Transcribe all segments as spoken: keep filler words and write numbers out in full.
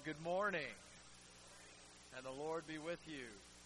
good morning, and the Lord be with you.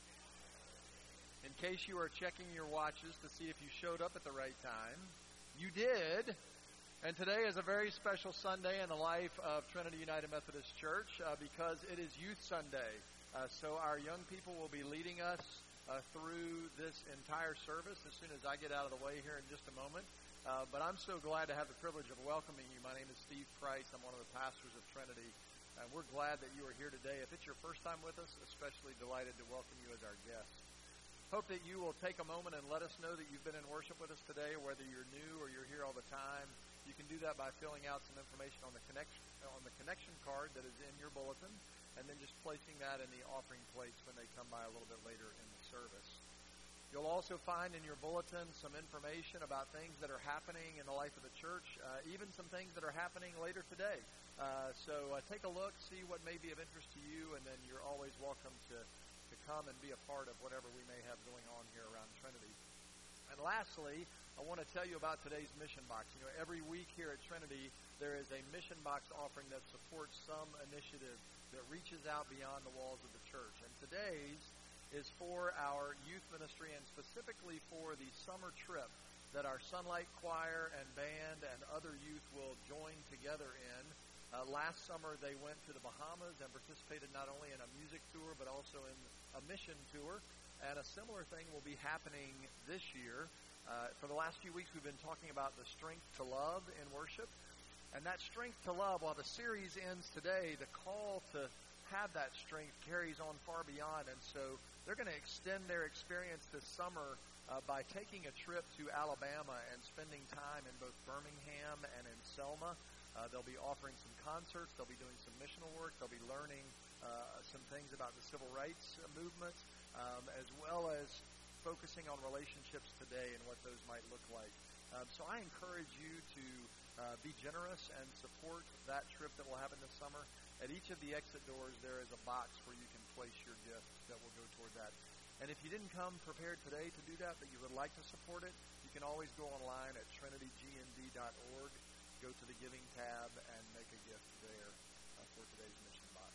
In case you are checking your watches to see if you showed up at the right time, you did, and today is a very special Sunday in the life of Trinity United Methodist Church uh, because it is Youth Sunday. Uh, so our young people will be leading us uh, through this entire service as soon as I get out of the way here in just a moment. Uh, but I'm so glad to have the privilege of welcoming you. My name is Steve Price. I'm one of the pastors of Trinity. And we're glad that you are here today. If it's your first time with us, especially delighted to welcome you as our guest. Hope that you will take a moment and let us know that you've been in worship with us today, whether you're new or you're here all the time. You can do that by filling out some information on the connection on the connection card that is in your bulletin, and then just placing that in the offering plates when they come by a little bit later in the service. You'll also find in your bulletin some information about things that are happening in the life of the church, uh, even some things that are happening later today. Uh, so uh, take a look, see what may be of interest to you, and then you're always welcome to, to come and be a part of whatever we may have going on here around Trinity. And lastly, I want to tell you about today's mission box. You know, every week here at Trinity, there is a mission box offering that supports some initiative that reaches out beyond the walls of the church. And today's is for our youth ministry and specifically for the summer trip that our Sunlight Choir and band and other youth will join together in. Uh, last summer they went to the Bahamas and participated not only in a music tour but also in a mission tour. And a similar thing will be happening this year. Uh, for the last few weeks we've been talking about the strength to love in worship. And that strength to love, while the series ends today, the call to have that strength carries on far beyond. And so they're going to extend their experience this summer uh, by taking a trip to Alabama and spending time in both Birmingham and in Selma. Uh, they'll be offering some concerts. They'll be doing some missional work. They'll be learning uh, some things about the civil rights movement, um, as well as focusing on relationships today and what those might look like. Um, so I encourage you to uh, be generous and support that trip that will happen this summer. At each of the exit doors, there is a box where you can place your gift that will go toward that. And if you didn't come prepared today to do that, but you would like to support it, you can always go online at trinity g n d dot org, go to the Giving tab, and make a gift there uh, for today's mission box.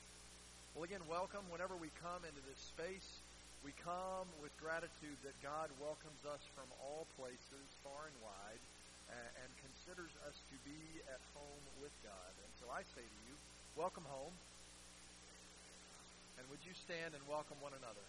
Well, again, welcome. Whenever we come into this space, we come with gratitude that God welcomes us from all places, far and wide, and, and considers us to be at home with God. And so I say to you, welcome home. And would you stand and welcome one another?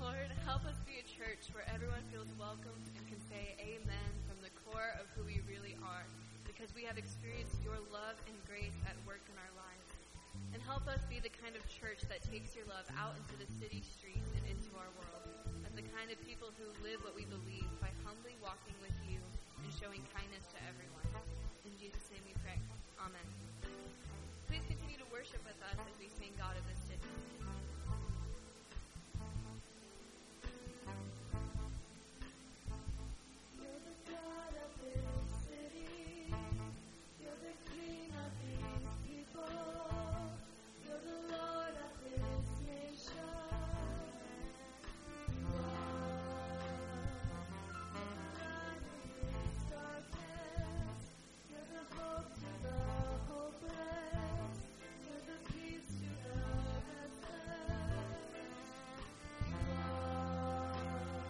Lord, help us be a church where everyone feels welcomed and can say amen from the core of who we really are, because we have experienced your love and grace at work in our lives. And help us be the kind of church that takes your love out into the city streets and into our world, as the kind of people who live what we believe by humbly walking with you and showing kindness to everyone. In Jesus' name we pray. Amen. Please continue to worship with us as we sing God of this city. You're the God of this city. You're the King of these people. You're the Lord of this nation. You are the light in this darkness. You're the hope to the hopeless. You're the peace to the restless. You are.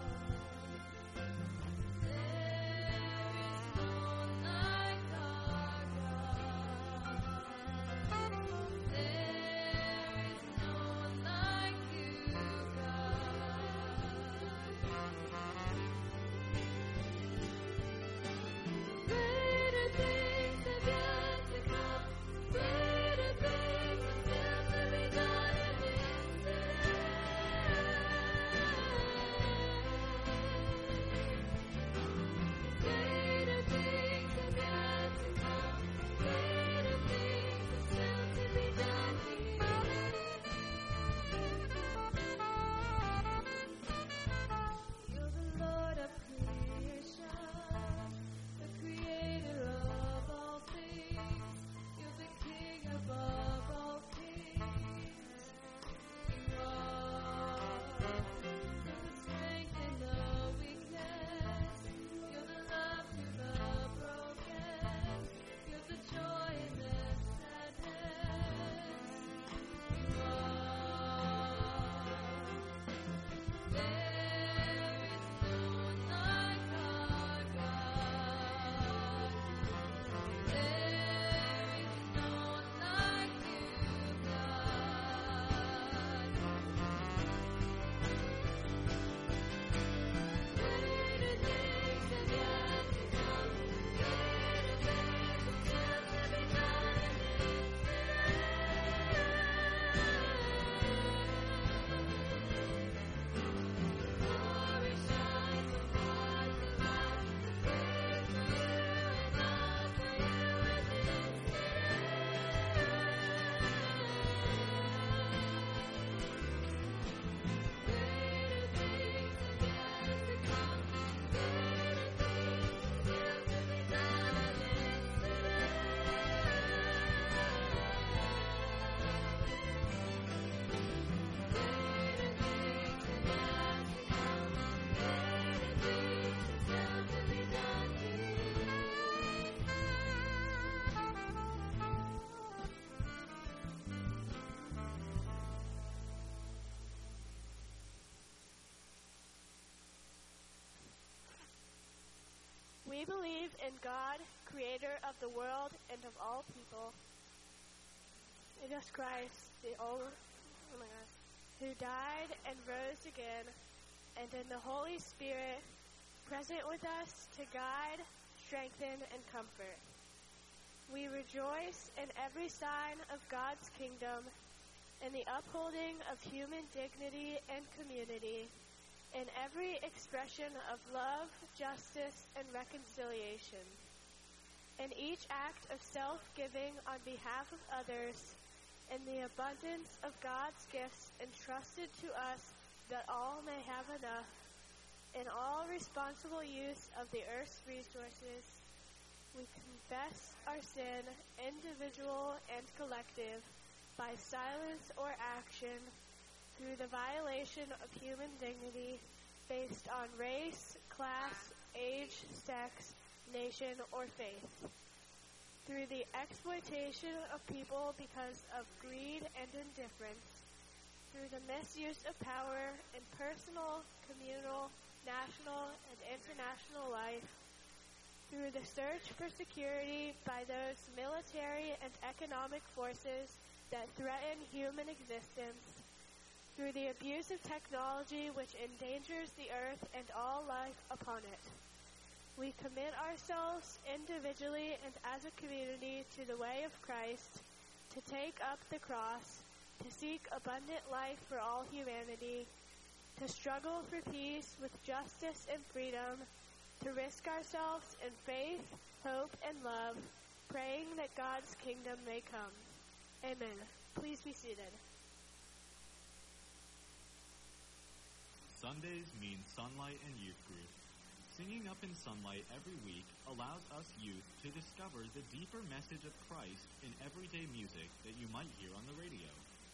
You're the Lord of creation, the creator of all things. You're the King above all kings. You are the strength in the weakness. You're the love to the broken. You're the joy in the sadness. You are. There is no one like our God. There is no one like you, God. Greater things have yet to come. Greater things will still to be done in this glory shines so bright tonight. Praise for you and all for you in this Greater things have yet to come. Greater things still to be done in this Greater things have yet to come. Greater things still to be done We believe in God, creator of the world and of all people. Jesus Christ, the only, oh my God, who died and rose again, and in the Holy Spirit, present with us to guide, strengthen, and comfort. We rejoice in every sign of God's kingdom, in the upholding of human dignity and community, in every expression of love, justice, and reconciliation. In each act of self-giving on behalf of others, in the abundance of God's gifts entrusted to us that all may have enough, in all responsible use of the earth's resources, we confess our sin, individual and collective, by silence or action, through the violation of human dignity based on race, class, age, sex, nation, or faith. Through the exploitation of people because of greed and indifference. Through the misuse of power in personal, communal, national, and international life. Through the search for security by those military and economic forces that threaten human existence. through the abuse of technology which endangers the earth and all life upon it. We commit ourselves individually and as a community to the way of Christ, to take up the cross, to seek abundant life for all humanity, to struggle for peace with justice and freedom, to risk ourselves in faith, hope, and love, praying that God's kingdom may come. Amen. Please be seated. Sundays mean Sunlight and Youth Group. Singing Up in Sunlight every week allows us youth to discover the deeper message of Christ in everyday music that you might hear on the radio.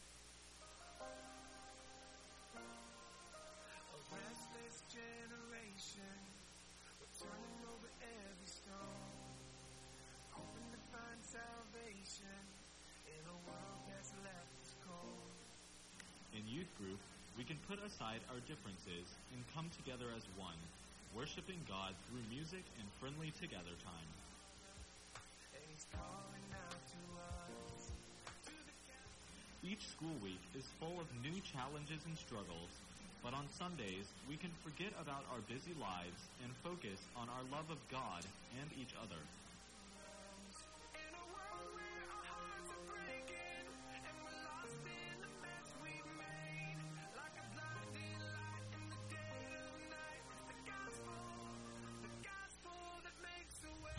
A restless generation, we're turning over every stone, hoping to find salvation in a world that's left us cold. In Youth Group, we can put aside our differences and come together as one, worshiping God through music and friendly together time. And he's calling out to us. Each school week is full of new challenges and struggles, but on Sundays, we can forget about our busy lives and focus on our love of God and each other. In a world where our hearts are breaking and we're lost in the mess we've made, like a blinding light in the dead of night, it's the gospel, the gospel that makes a way.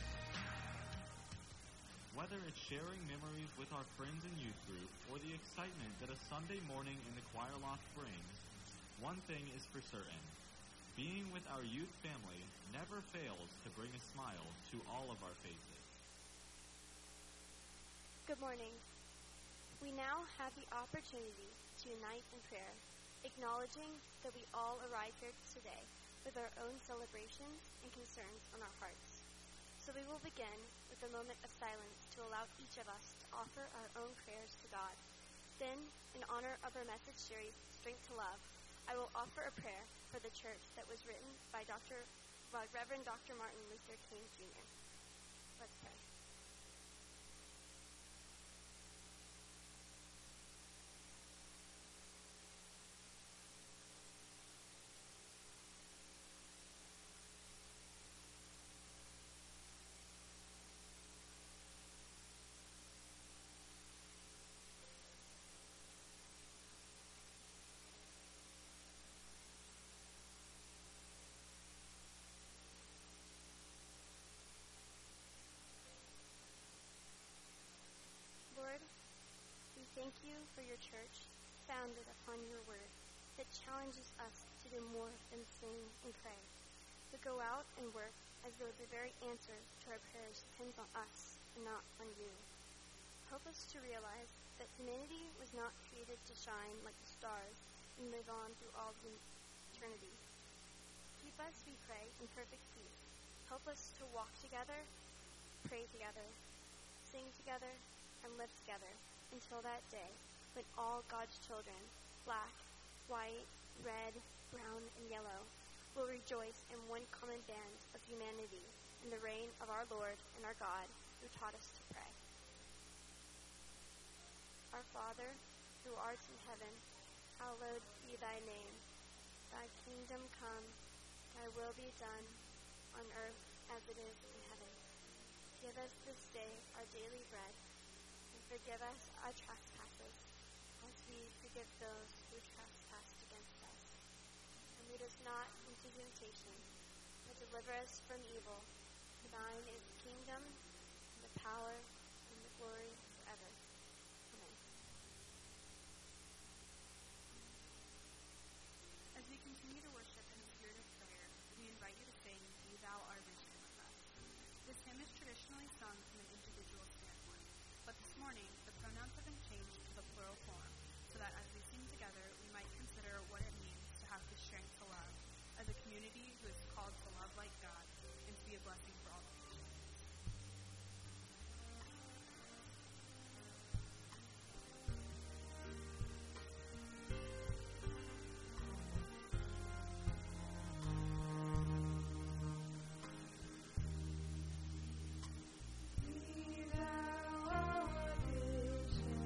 Whether it's sharing memories with our friends in youth group or the excitement that a Sunday morning in the choir loft brings, one thing is for certain. Being with our youth family never fails to bring a smile to all of our faces. Good morning. We now have the opportunity to unite in prayer, acknowledging that we all arrive here today with our own celebrations and concerns on our hearts. So we will begin with a moment of silence to allow each of us to offer our own prayers to God. Then, in honor of our message series, Strength to Love, I will offer a prayer for the church that was written by Doctor by Reverend Doctor Martin Luther King Junior Let's pray. Lord, we thank you for your church, founded upon your word, that challenges us to do more than sing and pray, to go out and work as though the very answer to our prayers depends on us and not on you. Help us to realize that humanity was not created to shine like the stars and live on through all eternity. Keep us, we pray, in perfect peace. Help us to walk together, pray together, sing together, and live together until that day when all God's children, black, white, red, brown, and yellow, will rejoice in one common band of humanity in the reign of our Lord and our God who taught us to pray. Our Father, who art in heaven, hallowed be thy name. Thy kingdom come, thy will be done on earth as it is in heaven. Give us this day our daily bread, forgive us our trespasses, as we forgive those who trespass against us. And lead us not into temptation, but deliver us from evil. For thine is the kingdom, and the power, and the glory forever. Amen. As we continue to worship in the spirit of prayer, we invite you to sing Be Thou Our Vision with us. This hymn is traditionally sung from an individual standpoint, but this morning the pronouns have been changed to the plural form, so that as we sing together, we might consider what it means to have the strength to love, as a community who is called to love like God and to be a blessing for all creation. Be thou our vision.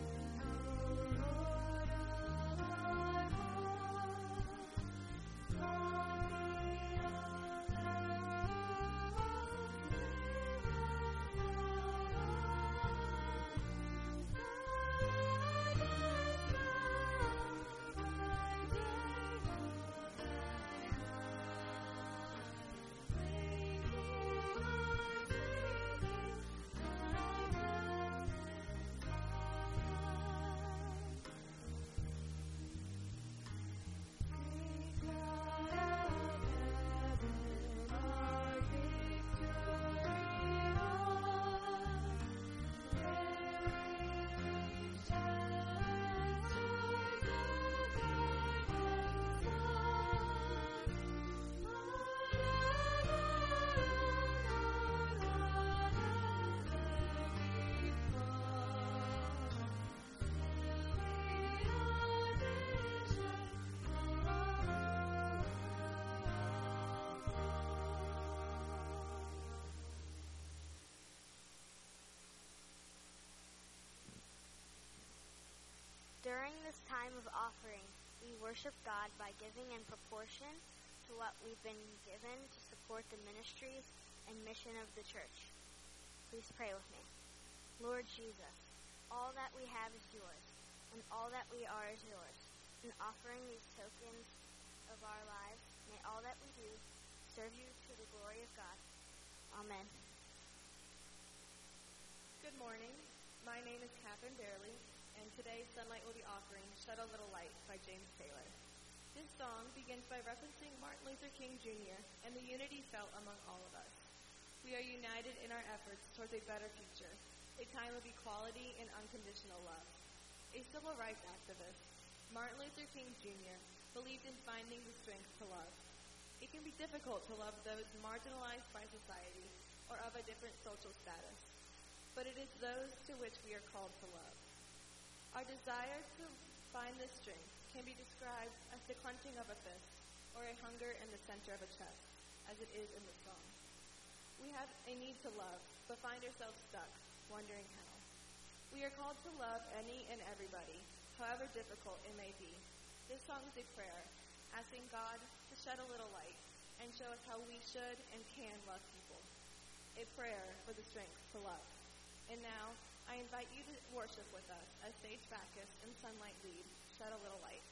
During this time of offering, we worship God by giving in proportion to what we've been given to support the ministries and mission of the church. Please pray with me. Lord Jesus, all that we have is yours, and all that we are is yours. In offering these tokens of our lives, may all that we do serve you to the glory of God. Amen. Good morning. My name is Catherine Darley, and today Sunlight will be offering Shed a Little Light by James Taylor. This song begins by referencing Martin Luther King Junior and the unity felt among all of us. We are united in our efforts towards a better future, a time of equality and unconditional love. A civil rights activist, Martin Luther King Junior believed in finding the strength to love. It can be difficult to love those marginalized by society or of a different social status, but it is those to which we are called to love. Our desire to find this strength can be described as the clenching of a fist or a hunger in the center of a chest, as it is in the song. We have a need to love, but find ourselves stuck, wondering how. We are called to love any and everybody, however difficult it may be. This song is a prayer, asking God to shed a little light and show us how we should and can love people. A prayer for the strength to love. And now, I invite you to worship with us as Sage Bacchus and Sunlight lead, Shed a Little Light.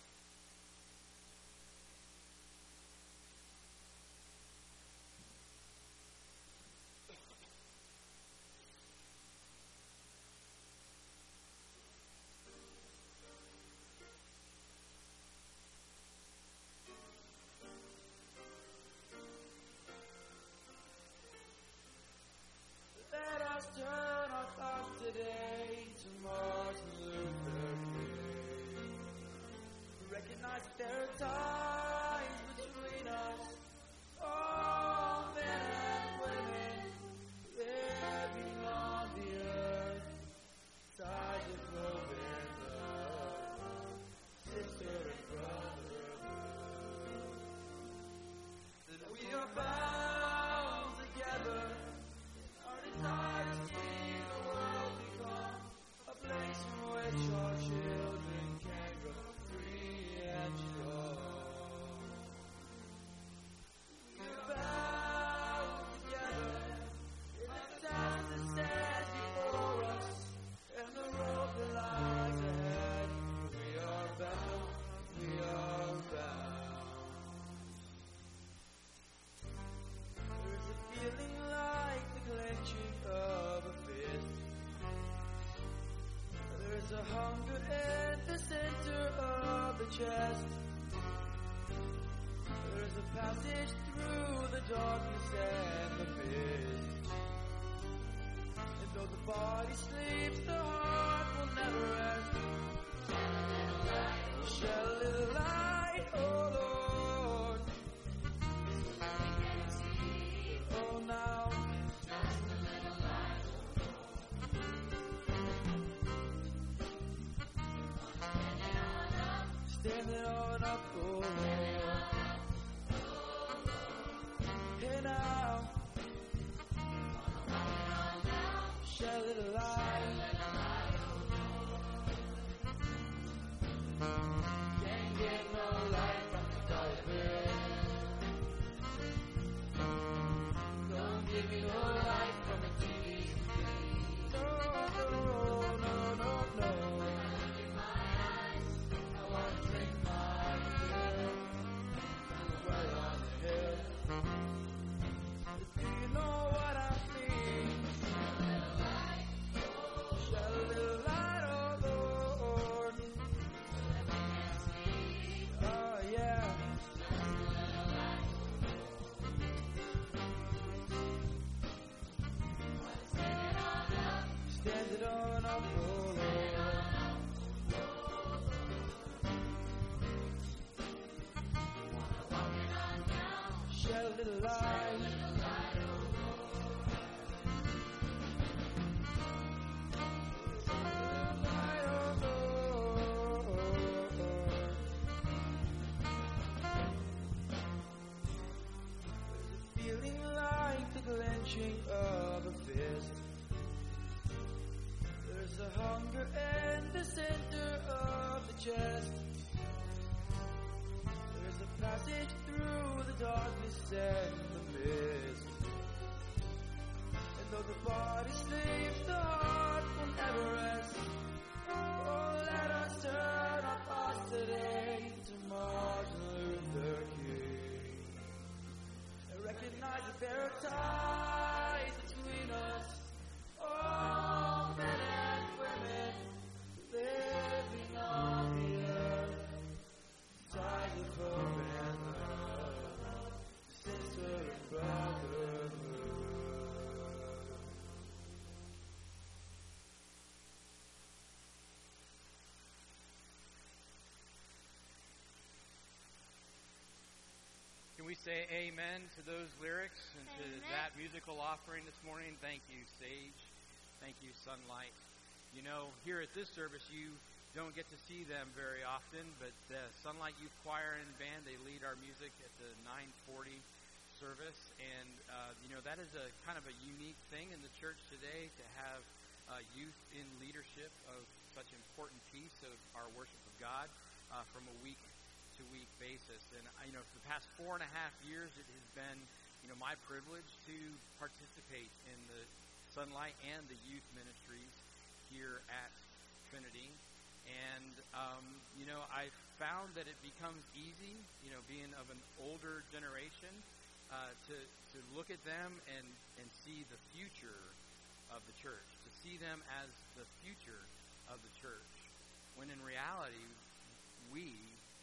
Let us turn our thoughts today to Martin Luther King. Recognize that there are ties between us, all men and women living on the earth. Ties of love and love, sister and brotherhood. That we are bound together. Our desire to see the world become a place in which our children can grow free and strong. We are bound together in the task that stands before us and the road that lies ahead. We are bound, we are bound. There's a feeling like the clenching of a fist. There's a hunger at the center of the chest. There's a passage through the darkness and the mist. And though the body sleeps, the heart will never rest. Shed a little light, oh Lord. Oh, now. Standing on up, oh Lord. Hey now. Shed a little light. Can't get no light from the darkness. Don't give me no light from the T V screen. No, no, no, no, no. I want to drink my fill from the well on the hill. Do you know what I mean? Shed a little light, oh Lord. Oh yeah. Stand it on up, oh Lord. Shed a little light. Light, oh Lord. Feeling like the clenching of a fist. There's a hunger at the center of the my chest. There's a passage through the darkness and the mist. And though the body sleeps, the heart will never rest. Oh, let us turn our thoughts today to Martin Luther King. And recognize that there are ties between us, all men and women living on the earth. Ties of hope and love, sister and brotherhood. Can we say amen to those lyrics and to Amen. that musical offering this morning? Thank you, Sage. Thank you, Sunlight. You know, here at this service, you don't get to see them very often, but uh, Sunlight Youth Choir and Band, they lead our music at the nine forty service. And, uh, you know, that is a kind of a unique thing in the church today to have uh, youth in leadership of such an important piece of our worship of God uh, from a week to week basis. And, uh, you know, for the past four and a half years, it has been, you know, my privilege to participate in the Sunlight and the youth ministries here at Trinity. And, um, you know, I found that it becomes easy, you know, being of an older generation, uh, to, to look at them and, and see the future of the church, to see them as the future of the church, when in reality, we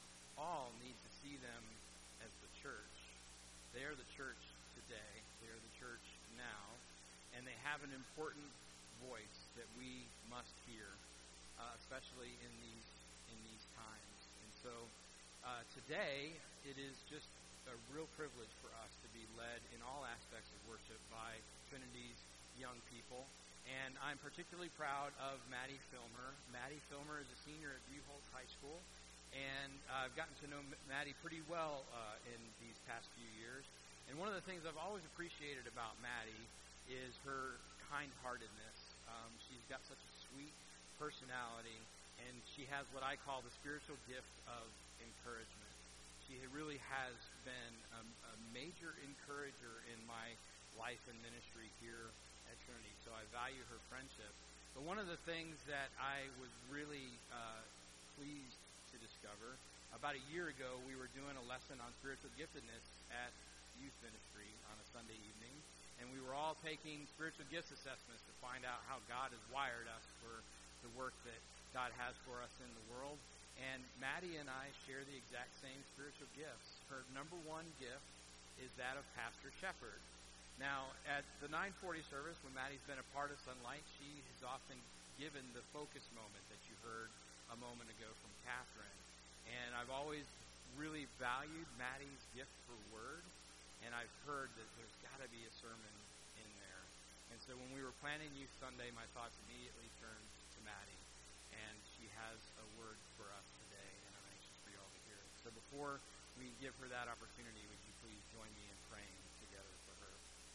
all need to see them as the church. They are the church today. They are the church now. And they have an important voice that we must hear, uh, especially in these in these times. And so uh, today, it is just a real privilege for us to be led in all aspects of worship by Trinity's young people. And I'm particularly proud of Maddie Filmer. Maddie Filmer is a senior at Buchholz High School. And uh, I've gotten to know Maddie pretty well uh, in these past few years. And one of the things I've always appreciated about Maddie is her kind-heartedness. Um, she's got such a sweet personality, and she has what I call the spiritual gift of encouragement. She really has been a, a major encourager in my life and ministry here at Trinity, so I value her friendship. But one of the things that I was really uh, pleased to discover, about a year ago, we were doing a lesson on spiritual giftedness at youth ministry on a Sunday evening, and we were all taking spiritual gifts assessments to find out how God has wired us for the work that God has for us in the world. And Maddie and I share the exact same spiritual gifts. Her number one gift is that of Pastor Shepherd. Now, at the nine forty service, when Maddie's been a part of Sunlight, she has often given the focus moment that you heard a moment ago from Catherine. And I've always really valued Maddie's gift for word, and I've heard that there's got to be a sermon in there. And so when we were planning Youth Sunday, my thoughts immediately turned to Maddie, and she has a word for us today, and I'm anxious for you all to hear it. So before we give her that opportunity, would you please join me in praying together for her?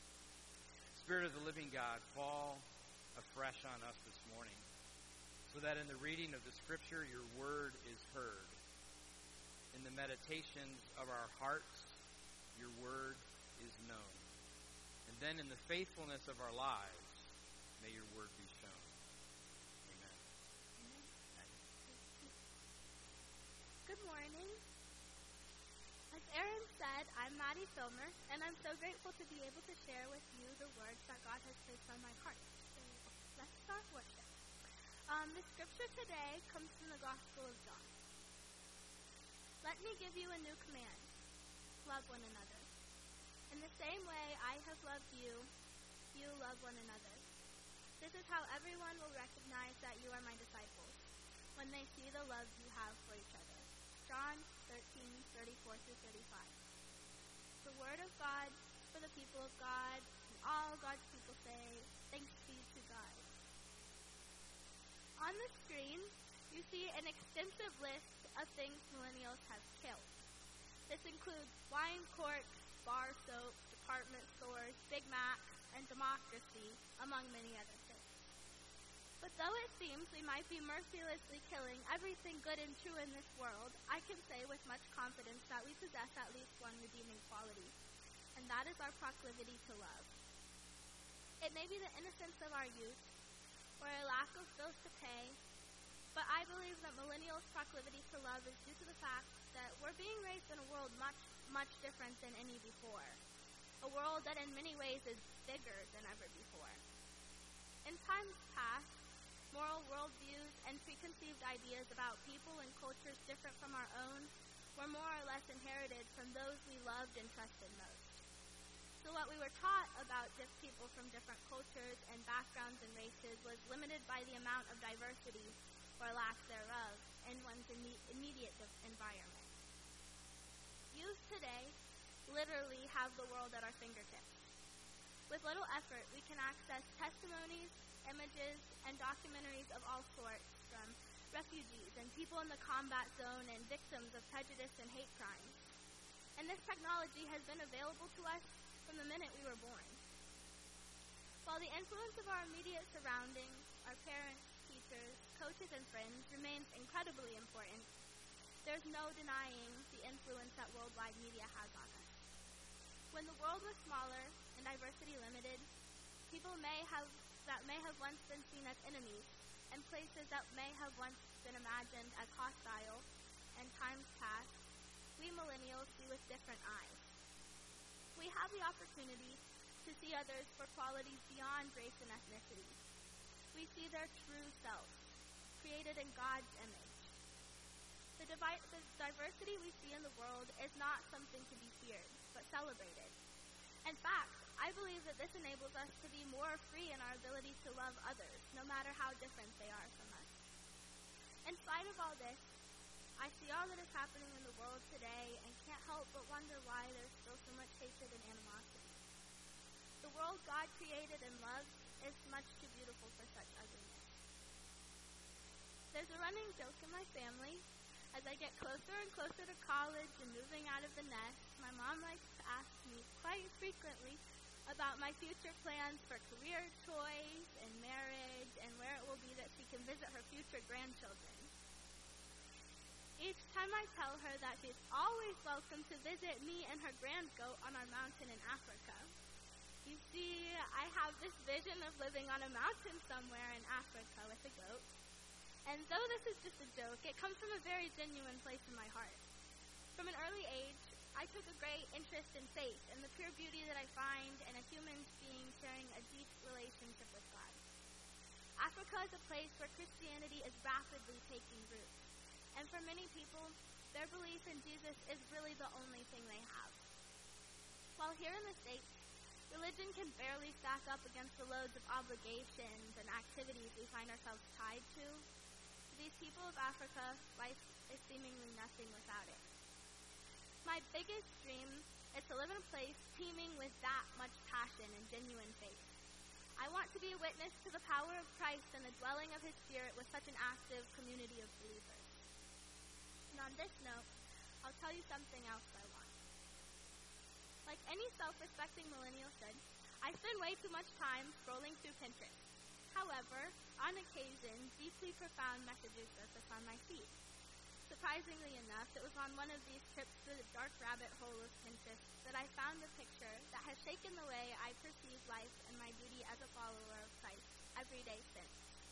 Spirit of the living God, fall afresh on us this morning, so that in the reading of the Scripture, your word is heard. In the meditations of our hearts, your word is known. And then in the faithfulness of our lives, may your word be shown. Amen. Amen. Good morning. As Aaron said, I'm Maddie Filmer, and I'm so grateful to be able to share with you the words that God has placed on my heart. So let's start worship. Um, the scripture today comes from the Gospel of John. Let me give you a new command. Love one another. In the same way I have loved you, you love one another. This is how everyone will recognize that you are my disciples, when they see the love you have for each other. John thirteen, thirty-four through thirty-five. The word of God for the people of God, and all God's people say, thanks be to God. On the screen, you see an extensive list of things millennials have killed. This includes wine corks, bar soap, department stores, Big Macs, and democracy, among many other things. But though it seems we might be mercilessly killing everything good and true in this world, I can say with much confidence that we possess at least one redeeming quality, and that is our proclivity to love. It may be the innocence of our youth, or a lack of bills to pay, but I believe that millennials' proclivity to love is due to the fact that we're being raised in a world much, much different than any before. A world that in many ways is bigger than ever before. In times past, moral worldviews and preconceived ideas about people and cultures different from our own were more or less inherited from those we loved and trusted most. So what we were taught about just people from different cultures and backgrounds and races was limited by the amount of diversity, or lack thereof, in one's imme- immediate de- environment. Youth today literally have the world at our fingertips. With little effort, we can access testimonies, images, and documentaries of all sorts, from refugees and people in the combat zone and victims of prejudice and hate crimes. And this technology has been available to us from the minute we were born. While the influence of our immediate surroundings, our parents, teachers, coaches, and friends remains incredibly important, there's no denying the influence that worldwide media has on us. When the world was smaller and diversity limited, people may have that may have once been seen as enemies, and places that may have once been imagined as hostile, and times past, we millennials see with different eyes. We have the opportunity to see others for qualities beyond race and ethnicity. We see their true selves, created in God's image. The, divi- the diversity we see in the world is not something to be feared, but celebrated. In fact, I believe that this enables us to be more free in our ability to love others, no matter how different they are from us. In spite of all this, I see all that is happening in the world today and can't help but wonder why there's still so much hatred and animosity. The world God created and loved is much too beautiful for such ugliness. There's a running joke in my family. As I get closer and closer to college and moving out of the nest, my mom likes to ask me quite frequently about my future plans for career choice and marriage and where it will be that she can visit her future grandchildren. Each time I tell her that she's always welcome to visit me and her grandgoat on our mountain in Africa. You see, I have this vision of living on a mountain somewhere in Africa with a goat. And though this is just a joke, it comes from a very genuine place in my heart. From an early age, I took a great interest in faith and the pure beauty that I find in a human being sharing a deep relationship with God. Africa is a place where Christianity is rapidly taking root. And for many people, their belief in Jesus is really the only thing they have. While here in the States, religion can barely stack up against the loads of obligations and activities we find ourselves tied to, to these people of Africa, life is seemingly nothing without it. My biggest dream is to live in a place teeming with that much passion and genuine faith. I want to be a witness to the power of Christ and the dwelling of His Spirit with such an active community of believers. And on this note, I'll tell you something else I want. Like any self-respecting millennial should, I spend way too much time scrolling through Pinterest. However, on occasion, deeply profound messages surface on my feed. Surprisingly enough, it was on one of these trips through the dark rabbit hole of Pinterest that I found a picture that has shaken the way I perceive life and my duty as a follower of Christ every day since.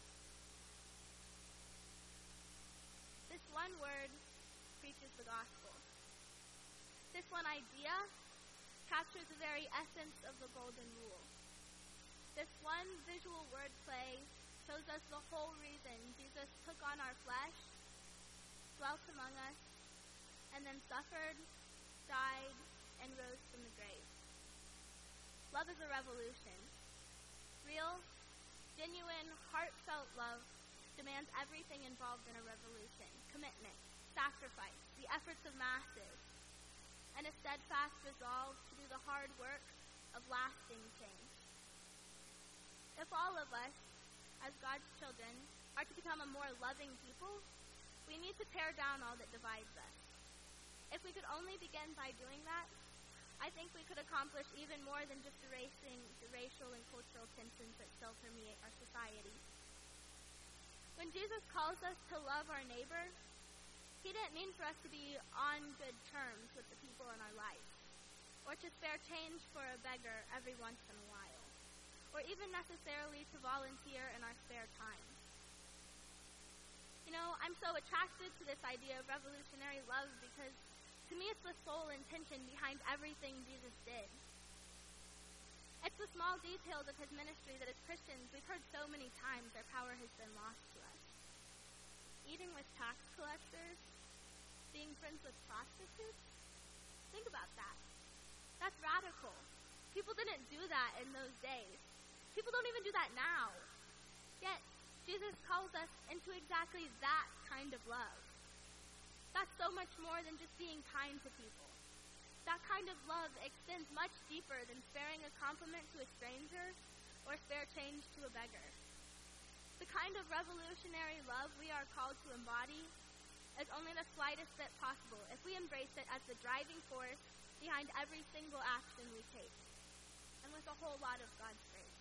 This one word preaches the gospel. This one idea captures the very essence of the golden rule. This one visual wordplay shows us the whole reason Jesus took on our flesh, dwelt among us, and then suffered, died, and rose from the grave. Love is a revolution. Real, genuine, heartfelt love demands everything involved in a revolution: commitment, sacrifice, the efforts of masses, and a steadfast resolve to do the hard work of lasting change. If all of us, as God's children, are to become a more loving people, we need to tear down all that divides us. If we could only begin by doing that, I think we could accomplish even more than just erasing the racial and cultural tensions that still permeate our society. When Jesus calls us to love our neighbor, he didn't mean for us to be on good terms with the people in our life, or to spare change for a beggar every once in a while, or even necessarily to volunteer in our spare time. You know, I'm so attracted to this idea of revolutionary love because to me it's the sole intention behind everything Jesus did. It's the small details of his ministry that as Christians we've heard so many times their power has been lost to us. Eating with tax collectors, being friends with prostitutes. Think about that. That's radical. People didn't do that in those days. People don't even do that now. Yet, Jesus calls us into exactly that kind of love. That's so much more than just being kind to people. That kind of love extends much deeper than sparing a compliment to a stranger or spare change to a beggar. The kind of revolutionary love we are called to embody is only the slightest bit possible if we embrace it as the driving force behind every single action we take, and with a whole lot of God's grace.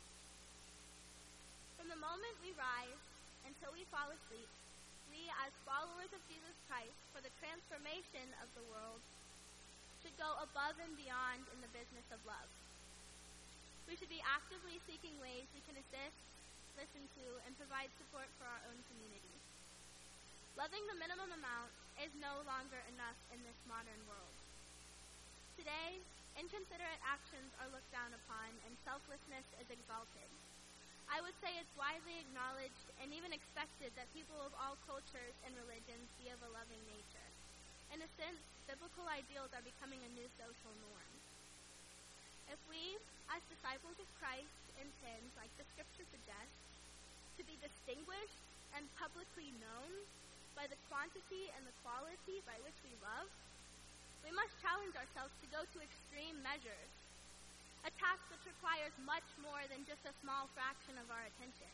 From the moment we rise until we fall asleep, we as followers of Jesus Christ for the transformation of the world should go above and beyond in the business of love. We should be actively seeking ways we can assist, listen to, and provide support for our own community. Loving the minimum amount is no longer enough in this modern world. Today, inconsiderate actions are looked down upon and selflessness is exalted. I would say it's widely acknowledged and even expected that people of all cultures and religions be of a loving nature. In a sense, biblical ideals are becoming a new social norm. If we, as disciples of Christ, intend, like the scripture suggests, to be distinguished and publicly known by the quantity and the quality by which we love, we must challenge ourselves to go to extreme measures, a task which requires much more than just a small fraction of our attention.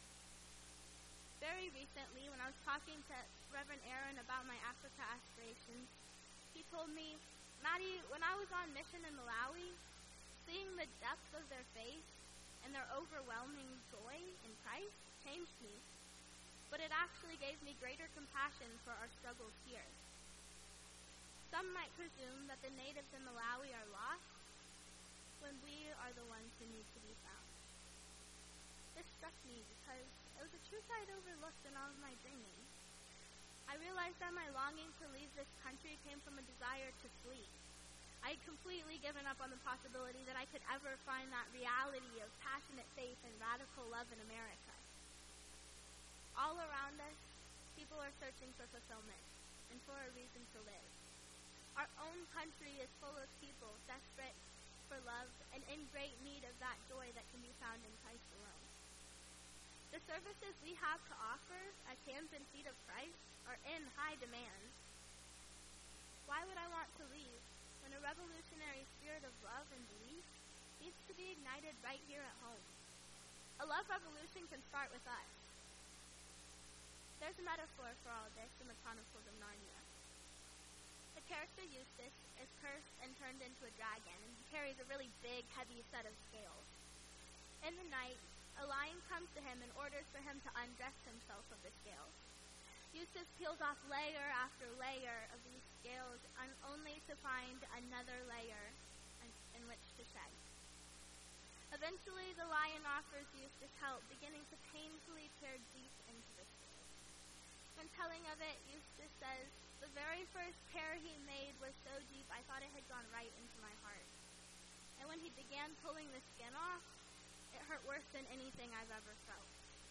Very recently, when I was talking to Reverend Aaron about my Africa aspirations, he told me, Maddie, when I was on mission in Malawi, seeing the depth of their faith and their overwhelming joy in Christ changed me. But it actually gave me greater compassion for our struggles here. Some might presume that the natives in Malawi are lost, when we are the ones who need to be found. This struck me because it was a truth I'd overlooked in all of my dreaming. I realized that my longing to leave this country came from a desire to flee. I had completely given up on the possibility that I could ever find that reality of passionate faith and radical love in America. All around us, people are searching for fulfillment and for a reason to live. Our own country is full of people desperate for love and in great need of that joy that can be found in Christ alone. The services we have to offer as hands and feet of Christ are in high demand. Why would I want to leave when a revolutionary spirit of love and belief needs to be ignited right here at home? A love revolution can start with us. There's a metaphor for all this in the Chronicles of Narnia. The character Eustace is cursed and turned into a dragon, and he carries a really big, heavy set of scales. In the night, a lion comes to him and orders for him to undress himself of the scales. Eustace peels off layer after layer of these scales, un- only to find another layer in, in which to shed. Eventually, the lion offers Eustace help, beginning to painfully tear deep into the scales. When telling of it, Eustace says, "The very first tear he made was so deep I thought it had gone right into my heart. And when he began pulling the skin off, it hurt worse than anything I've ever felt."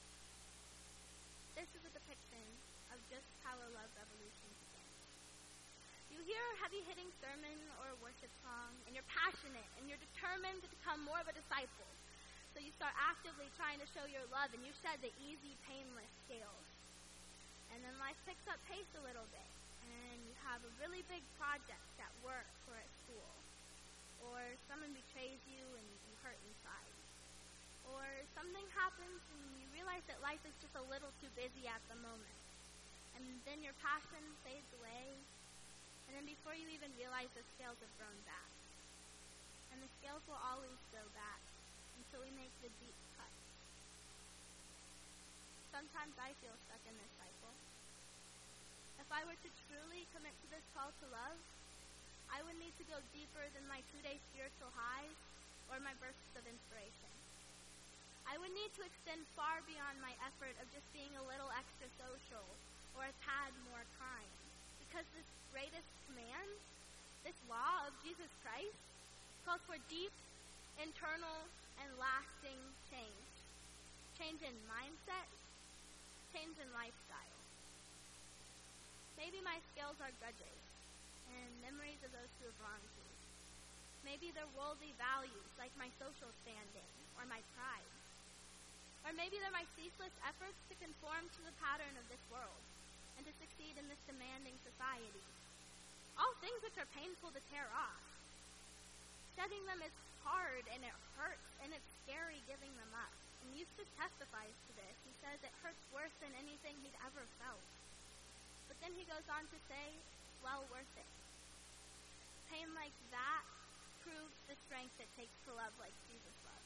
This is a depiction of just how a love revolution begins. You hear a heavy-hitting sermon or a worship song, and you're passionate, and you're determined to become more of a disciple. So you start actively trying to show your love, and you shed the easy, painless scales. And then life picks up pace a little bit, and you have a really big project at work or at school. Or someone betrays you and you hurt inside. Or something happens and you realize that life is just a little too busy at the moment. And then your passion fades away, and then before you even realize, the scales have grown back. And the scales will always grow back until we make the deep cut. sometimes I feel stuck in this cycle. If I were to truly commit to this call to love, I would need to go deeper than my two-day spiritual highs or my bursts of inspiration. I would need to extend far beyond my effort of just being a little extra social or a tad more kind. Because this greatest command, this law of Jesus Christ, calls for deep, internal, and lasting change. Change in mindset, change in lifestyle. Maybe my skills are grudges and memories of those who have wronged me. Maybe they're worldly values like my social standing or my pride. Or maybe they're my ceaseless efforts to conform to the pattern of this world and to succeed in this demanding society. All things which are painful to tear off. Shedding them is hard and it hurts and it's scary giving them up. And Eustace testifies to this. He says it hurts worse than anything he'd ever felt. But then he goes on to say, well worth it. Pain like that proves the strength it takes to love like Jesus loves.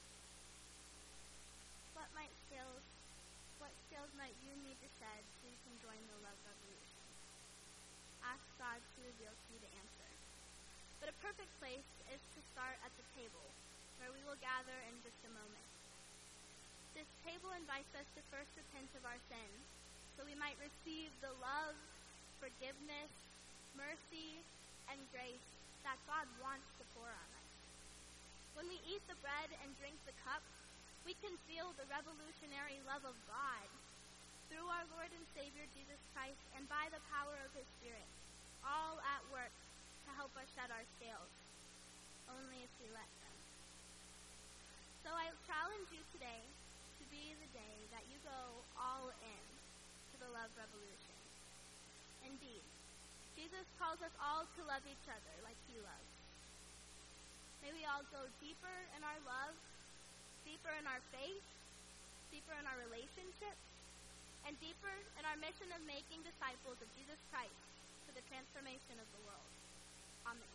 What might skills, what skills might you need to shed so you can join the love revolution? Ask God to reveal to you the answer. But a perfect place is to start at the table, where we will gather in just a moment. This table invites us to first repent of our sins, so we might receive the love, forgiveness, mercy, and grace that God wants to pour on us. When we eat the bread and drink the cup, we can feel the revolutionary love of God through our Lord and Savior Jesus Christ and by the power of His Spirit, all at work to help us shed our scales, only if we let them. So I challenge you today to be the day that you go all in to the love revolution. Indeed, Jesus calls us all to love each other like He loves. May we all go deeper in our love, deeper in our faith, deeper in our relationships, and deeper in our mission of making disciples of Jesus Christ for the transformation of the world. Amen.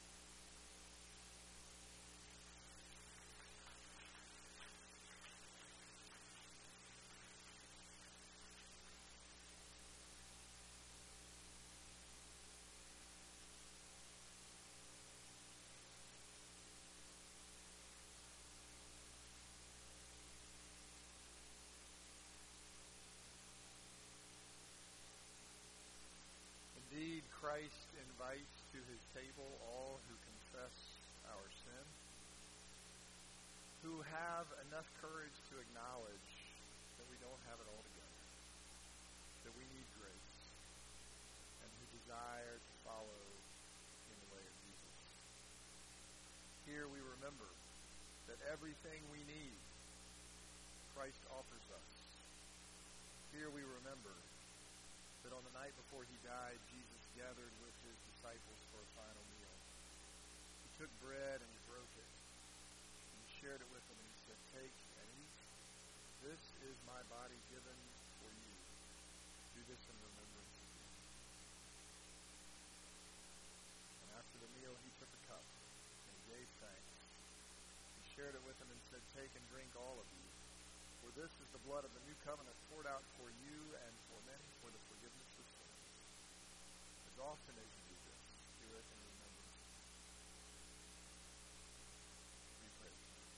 Indeed, Christ invites to His table all who confess our sin, who have enough courage to acknowledge that we don't have it all together, that we need grace, and who desire to follow in the way of Jesus. Here we remember that everything we need, Christ offers us. Here we remember that on the night before He died, Jesus gathered with His disciples for a final meal. He took bread and He broke it, and He shared it with them, and He said, "Take and eat. This is my body given for you. Do this in remembrance of me." And after the meal, He took a cup, and He gave thanks. He shared it with them and said, "Take and drink all of you. For this is the blood of the new covenant poured out for you and for many for the forgiveness of sins. As often as you do this, do it in remembrance." We pray.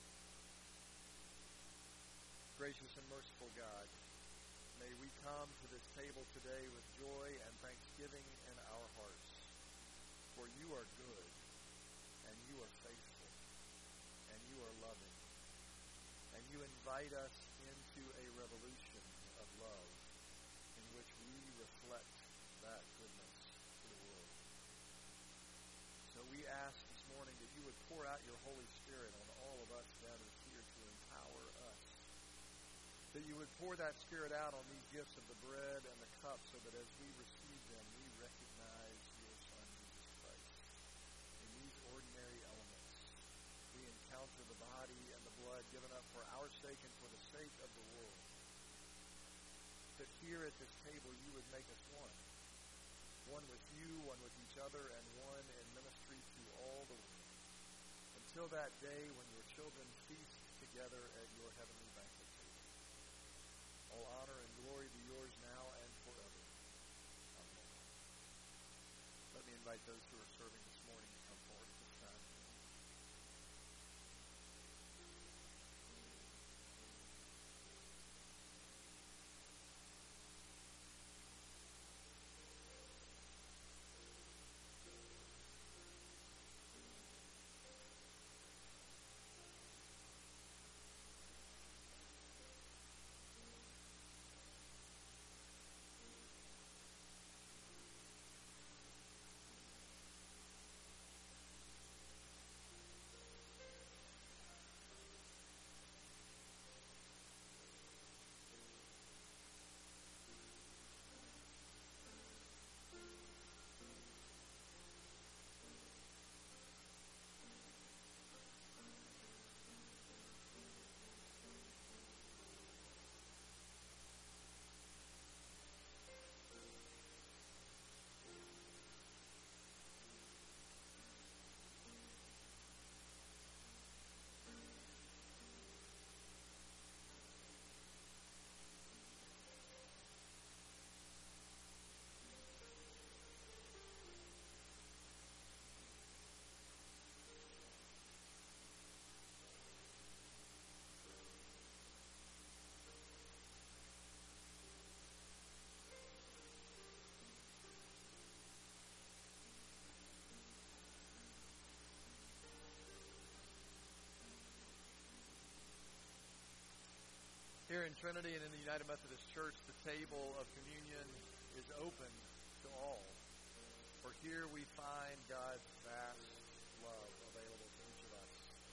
Gracious and merciful God, may we come to this table today with joy and thanksgiving in our hearts. For you are good, and you are faithful, and you are loving. And you invite us into a revolution of love in which we reflect that goodness to the world. So we ask this morning that you would pour out your Holy Spirit on all of us gathered here to empower us. That you would pour that Spirit out on these gifts of the bread and the cup so that as we receive them, we recognize your Son, Jesus Christ. In these ordinary elements, we encounter the body and the blood given up for our sake and for the sake of the world. That here at this table you would make us one. One with you, one with each other, and one in ministry to all the world. Until that day when your children feast together at your heavenly banquet table. All honor and glory be yours now and forever. Amen. Let me invite those who are serving this morning to come forward at this time. Here in Trinity and in the United Methodist Church, the table of communion is open to all. For here we find God's vast love available to each of us.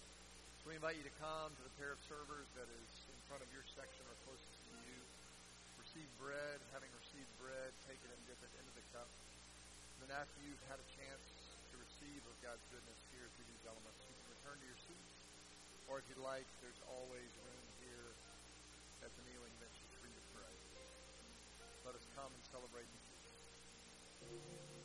So we invite you to come to the pair of servers that is in front of your section or closest to you. Receive bread. Having received bread, take it and dip it into the cup. And then after you've had a chance to receive of God's goodness here through these elements, you can return to your seats. Or if you'd like, there's always room here at the kneeling bench for you to pray. Let us come and celebrate with you.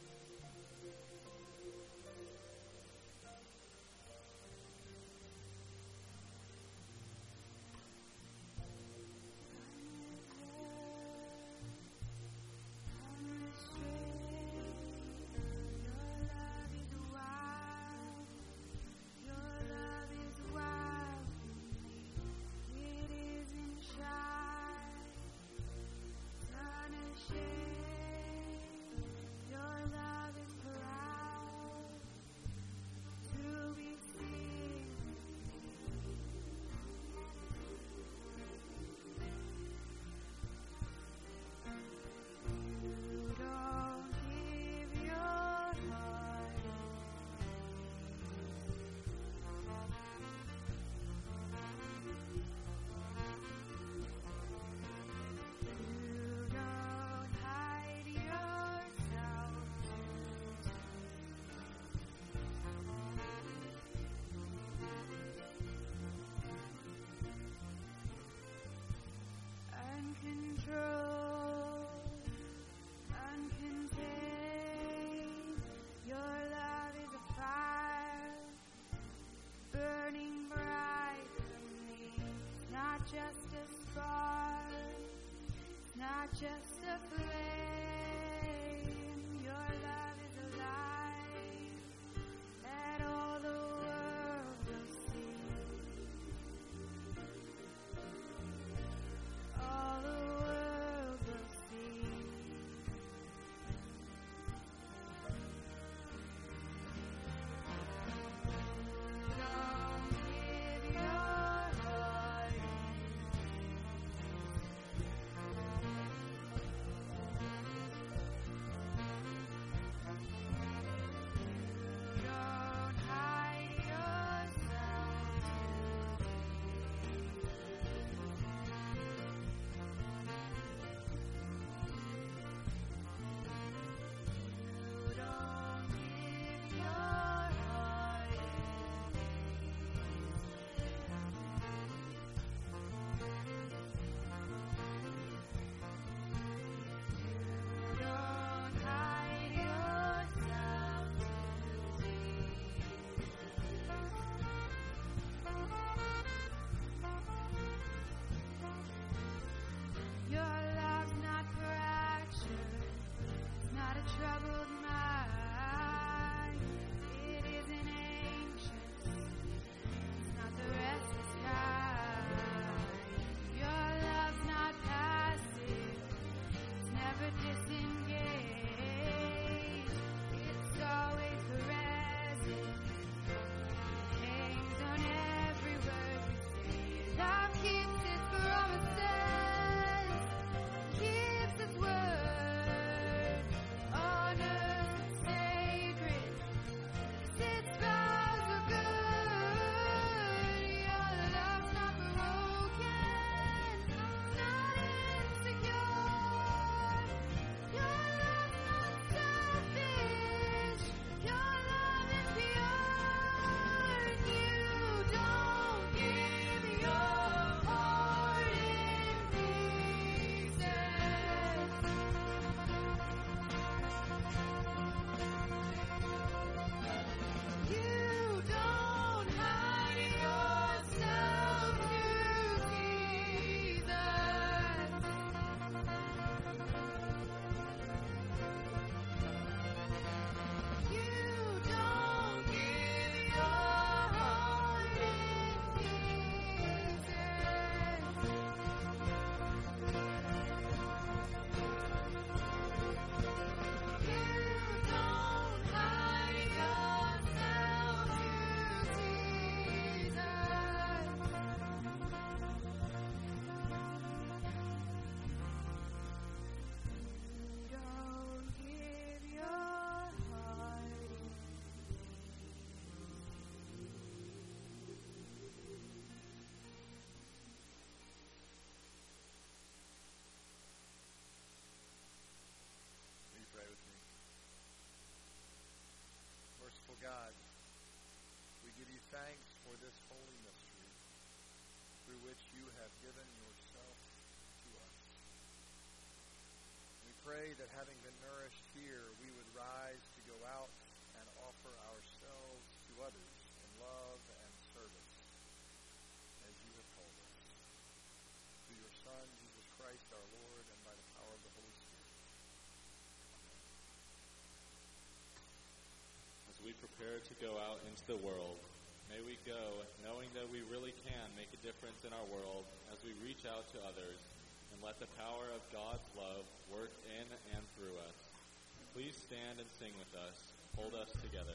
Just a spark, not just a flame. Your love is alive, that all the world will see. All the world will see. Don't give your heart. thanks for this holy mystery through which you have given yourself to us. We pray that having been nourished here, we would rise to go out and offer ourselves to others in love and service, as you have told us. Through your Son, Jesus Christ, our Lord, and by the power of the Holy Spirit. As we prepare to go out into the world, may we go knowing that we really can make a difference in our world as we reach out to others and let the power of God's love work in and through us. Please stand and sing with us. Hold us together.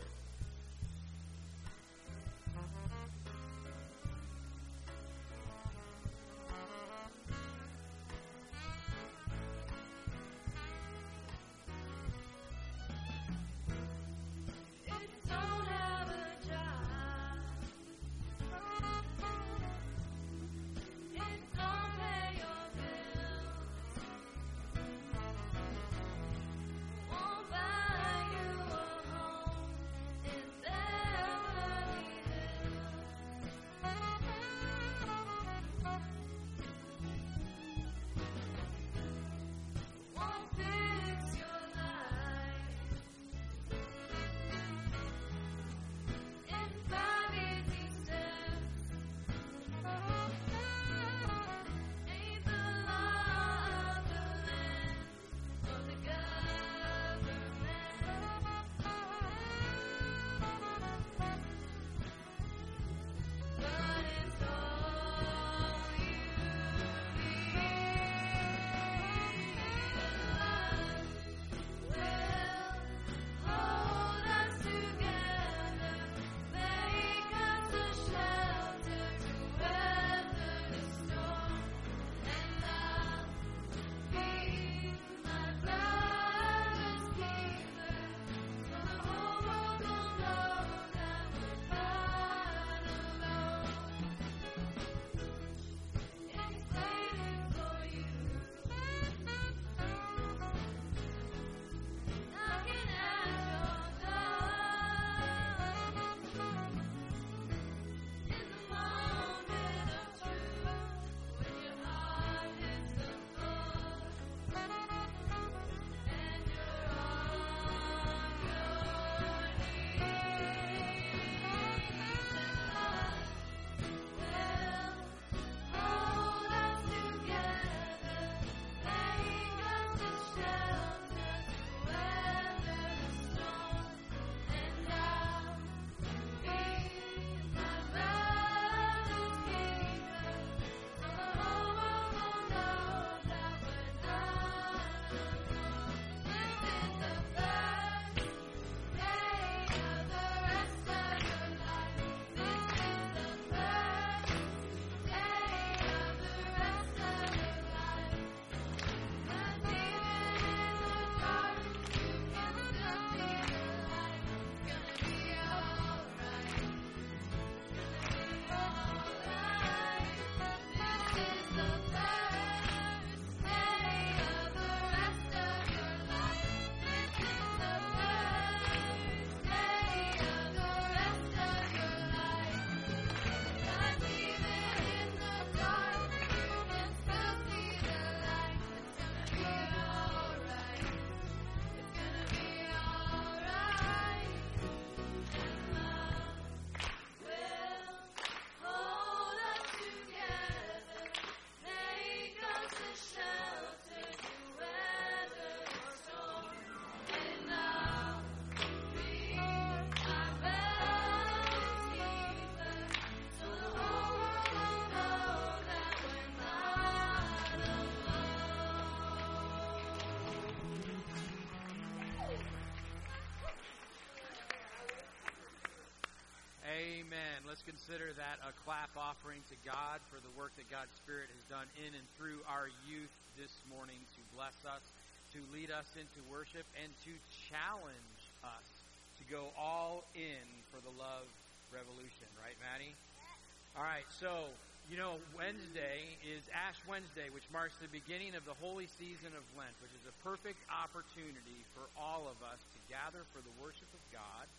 Let's consider that a clap offering to God for the work that God's Spirit has done in and through our youth this morning to bless us, to lead us into worship, and to challenge us to go all in for the love revolution. Right, Maddie? All right, so, you know, Wednesday is Ash Wednesday, which marks the beginning of the holy season of Lent, which is a perfect opportunity for all of us to gather for the worship of God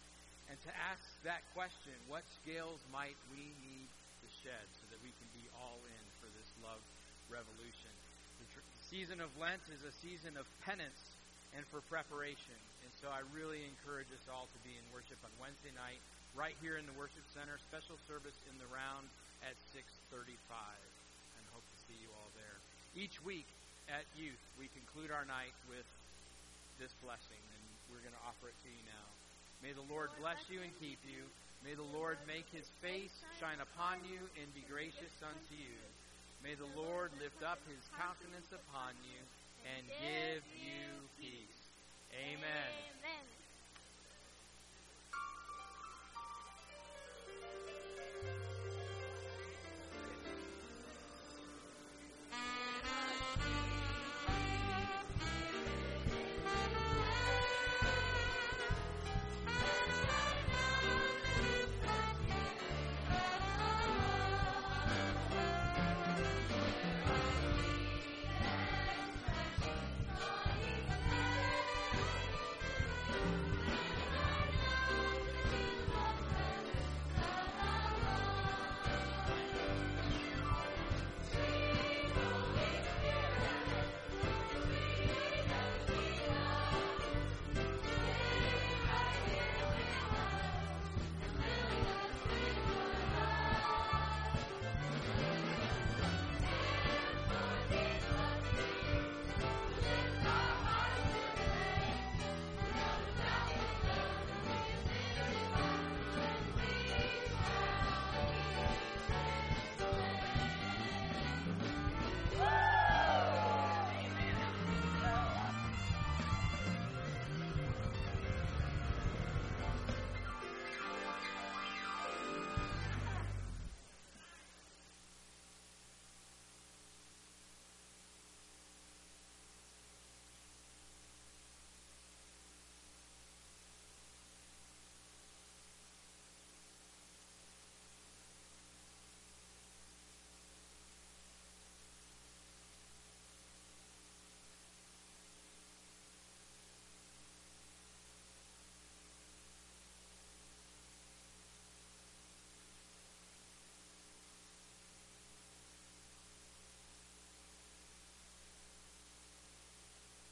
and to ask that question, what scales might we need to shed so that we can be all in for this love revolution? The tr- season of Lent is a season of penance and for preparation. And so I really encourage us all to be in worship on Wednesday night, right here in the worship center, special service in the round at six thirty-five. And hope to see you all there. Each week at youth, we conclude our night with this blessing, and we're going to offer it to you now. May the Lord bless you and keep you. May the Lord make his face shine upon you and be gracious unto you. May the Lord lift up his countenance upon you and give you peace. Amen. Amen.